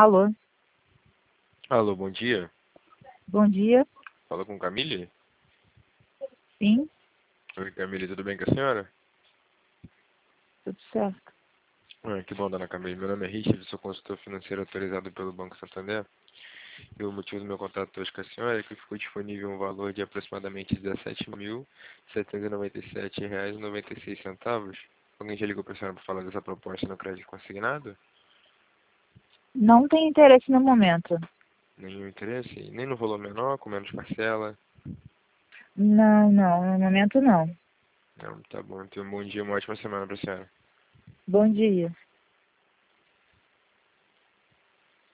Alô, Alô, bom dia. bom dia. Fala com Camille? Sim, Oi, Camille, tudo bem com a senhora? tudo certo. Que bom, dona Camille. Meu nome é Richard, sou consultor financeiro autorizado pelo Banco Santander. E o motivo do meu contato hoje com a senhora é que ficou disponível um valor de aproximadamente R$ 17.797,96. Alguém já ligou para a senhora para falar dessa proposta no crédito consignado? Não tenho interesse no momento. Nenhum interesse? Nem no valor menor, com menos parcela? Não, no momento não. Não, tá bom. Então, um bom dia, uma ótima semana para a senhora. Bom dia.